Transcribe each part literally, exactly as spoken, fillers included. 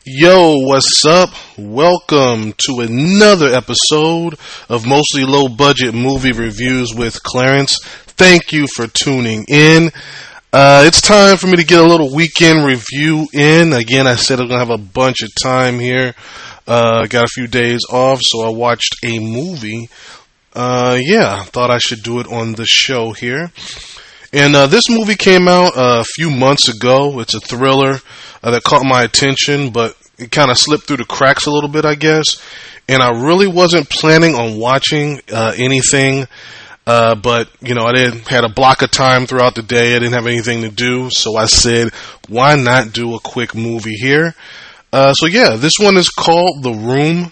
Yo, what's up? Welcome to another episode of Mostly Low Budget Movie Reviews with Clarence. Thank you for tuning in. Uh, it's time for me to get a little weekend review in. Again, I said I'm going to have a bunch of time here. Uh, I got a few days off, so I watched a movie. Uh, yeah, thought I should do it on the show here. And uh, this movie came out uh, a few months ago. It's a thriller uh, that caught my attention, but it kind of slipped through the cracks a little bit, I guess. And I really wasn't planning on watching uh, anything, uh, but, you know, I didn't had a block of time throughout the day. I didn't have anything to do, so I said, why not do a quick movie here? Uh, so, yeah, this one is called The Room.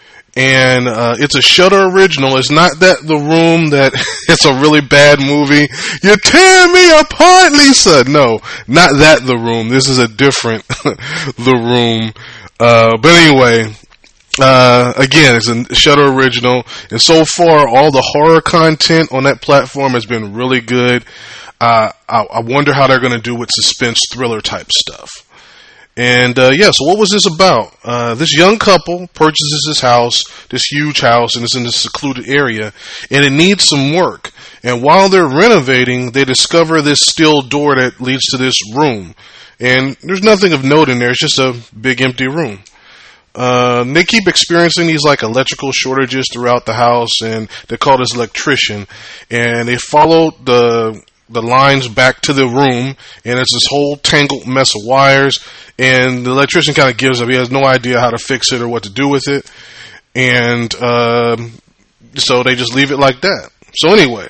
And uh, it's a Shudder original. It's not that The Room that it's a really bad movie. You're tearing me apart, Lisa. No, not that The Room. This is a different The Room. Uh, but anyway, uh, again, it's a Shudder original. And so far, all the horror content on that platform has been really good. Uh, I, I wonder how they're going to do with suspense thriller type stuff. And, uh, yeah, so what was this about? Uh, this young couple purchases this house, this huge house, and it's in this secluded area, and it needs some work. And while they're renovating, they discover this steel door that leads to this room. And there's nothing of note in there, it's just a big empty room. Uh, they keep experiencing these, like, electrical shortages throughout the house, and they call this electrician. And they follow the... the lines back to the room, and it's this whole tangled mess of wires, and the electrician kind of gives up. He has no idea how to fix it or what to do with it, and uh, so they just leave it like that. So anyway,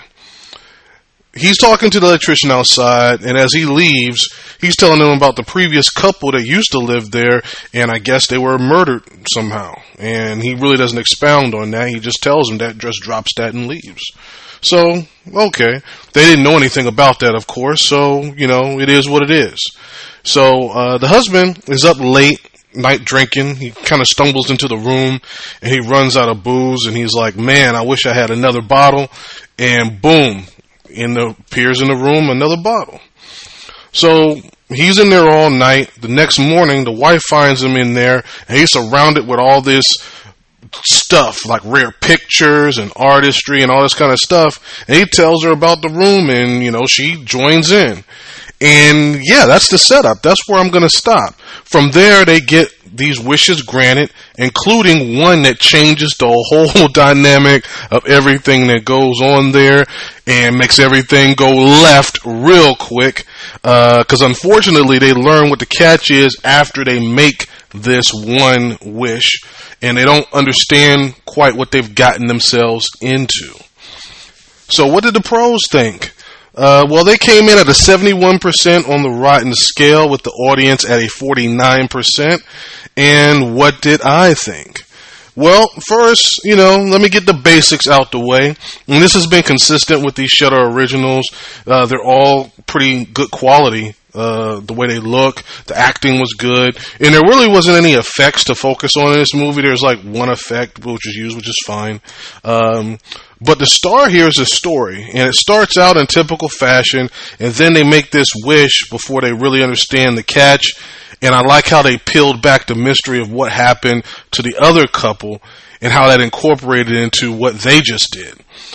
he's talking to the electrician outside, and as he leaves, he's telling them about the previous couple that used to live there, and I guess they were murdered somehow, and he really doesn't expound on that. He just tells them that, just drops that and leaves. So, okay. They didn't know anything about that, of course, so, you know, it is what it is. So, uh, the husband is up late, night drinking. He kind of stumbles into the room, and he runs out of booze, and he's like, man, I wish I had another bottle. And boom, in the, appears in the room another bottle. So, he's in there all night. The next morning, the wife finds him in there, and he's surrounded with all this stuff, like rare pictures and artistry and all this kind of stuff, and he tells her about the room, and, you know, she joins in. And, yeah, that's the setup. That's where I'm going to stop. From there, they get these wishes granted, including one that changes the whole dynamic of everything that goes on there and makes everything go left real quick, because uh, unfortunately, they learn what the catch is after they make this one wish, and they don't understand quite what they've gotten themselves into. So what did the pros think? Uh, well, they came in at a seventy-one percent on the Rotten scale, with the audience at a forty-nine percent. And what did I think? Well, first, you know, let me get the basics out the way. And this has been consistent with these Shudder originals. Uh, they're all pretty good quality. Uh, the way they look, the acting was good, and there really wasn't any effects to focus on in this movie. There's like one effect which is used, which is fine. Um, but the star here is a story, and it starts out in typical fashion, and then they make this wish before they really understand the catch. And I like how they peeled back the mystery of what happened to the other couple and how that incorporated into what they just did.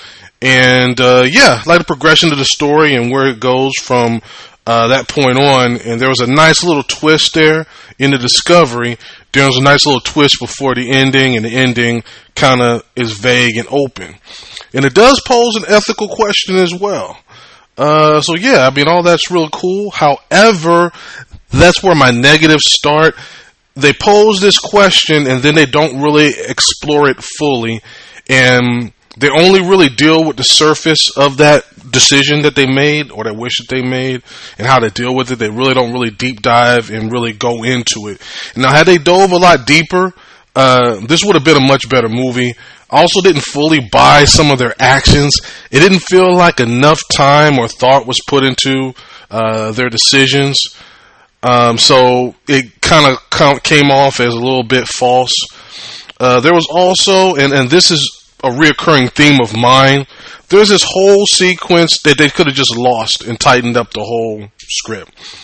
And uh, yeah, I like the progression of the story and where it goes from Uh, that point on, and there was a nice little twist there in the discovery. There was a nice little twist before the ending, and the ending kind of is vague and open. And it does pose an ethical question as well. Uh, so yeah, I mean, all that's real cool. However, that's where my negatives start. They pose this question, and then they don't really explore it fully, and they only really deal with the surface of that decision that they made, or that wish that they made, and how to deal with it. They really don't really deep dive and really go into it. Now, had they dove a lot deeper, uh, this would have been a much better movie. I also didn't fully buy some of their actions. It didn't feel like enough time or thought was put into uh, their decisions. Um, so it kind of came off as a little bit false. Uh, there was also, and, and this is a reoccurring theme of mine, there's this whole sequence that they could have just lost and tightened up the whole script.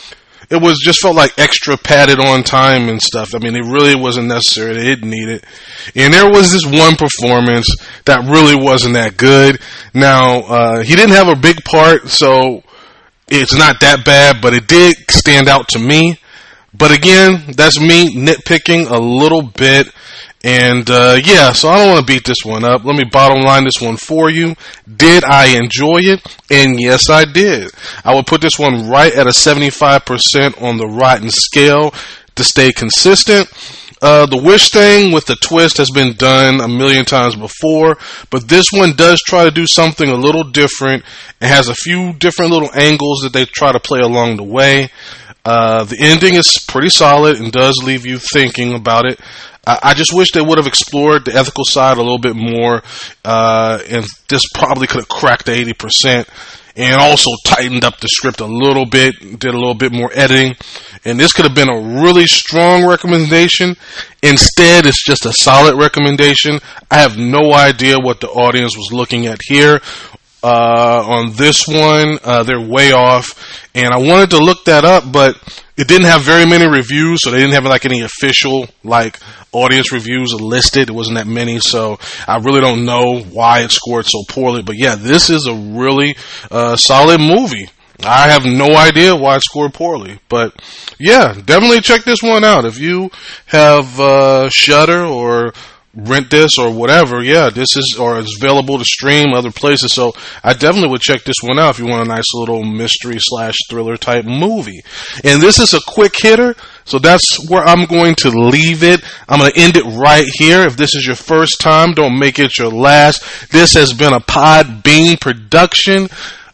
it was just felt like extra padded on time and stuff. I mean, it really wasn't necessary. They didn't need it. And there was this one performance that really wasn't that good. Now, uh, he didn't have a big part, so it's not that bad, but it did stand out to me. But again, that's me nitpicking a little bit. And, uh, yeah, so I don't want to beat this one up. Let me bottom line this one for you. Did I enjoy it? And yes, I did. I would put this one right at a seventy-five percent on the Rotten scale to stay consistent. Uh, the Wish thing with the twist has been done a million times before, but this one does try to do something a little different. It has a few different little angles that they try to play along the way. Uh, the ending is pretty solid and does leave you thinking about it. I, I just wish they would have explored the ethical side a little bit more, uh, and this probably could have cracked the eighty percent. And also tightened up the script a little bit, did a little bit more editing. And this could have been a really strong recommendation. Instead, it's just a solid recommendation. I have no idea what the audience was looking at here. Uh, on this one, uh, they're way off. And I wanted to look that up, but it didn't have very many reviews, so they didn't have like any official like audience reviews listed. It wasn't that many, so I really don't know why it scored so poorly. But yeah, this is a really uh, solid movie. I have no idea why it scored poorly, but yeah, definitely check this one out. If you have uh, Shudder or rent this or whatever, yeah, this is, or it's available to stream other places, so I definitely would check this one out if you want a nice little mystery slash thriller type movie. And this is a quick hitter, so that's where I'm going to leave it. I'm going to end it right here. If this is your first time, don't make it your last. This has been a Podbean production.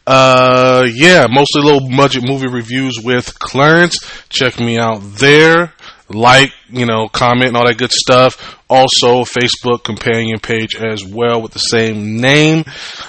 Uh, yeah, mostly low budget movie reviews with Clarence. Check me out there. Like, you know, comment and all that good stuff. Also, Facebook companion page as well with the same name.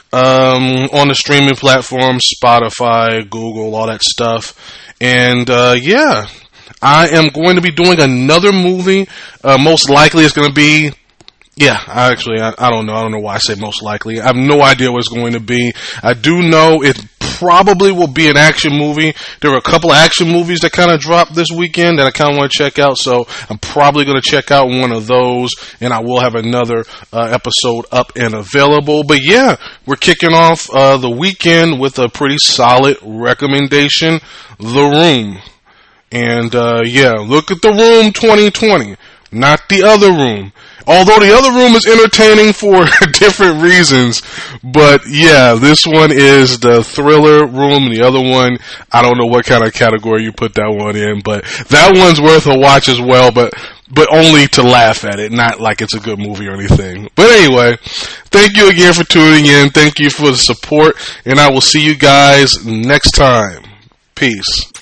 Um, on the streaming platforms, Spotify, Google, all that stuff. And, uh, yeah, I am going to be doing another movie. Uh, most likely it's going to be, yeah, I actually, I, I don't know. I don't know why I say most likely. I have no idea what it's going to be. I do know it probably will be an action movie. There were a couple of action movies that kind of dropped this weekend that I kind of want to check out, so I'm probably going to check out one of those, and I will have another uh, episode up and available. But yeah, we're kicking off uh, the weekend with a pretty solid recommendation, The Room. And uh, yeah, look at The Room twenty twenty, not The Other Room. Although The Other Room is entertaining for different reasons, but yeah, this one is the thriller room, and the other one, I don't know what kind of category you put that one in, but that one's worth a watch as well, but but only to laugh at it, not like it's a good movie or anything. But anyway, thank you again for tuning in, thank you for the support, and I will see you guys next time. Peace.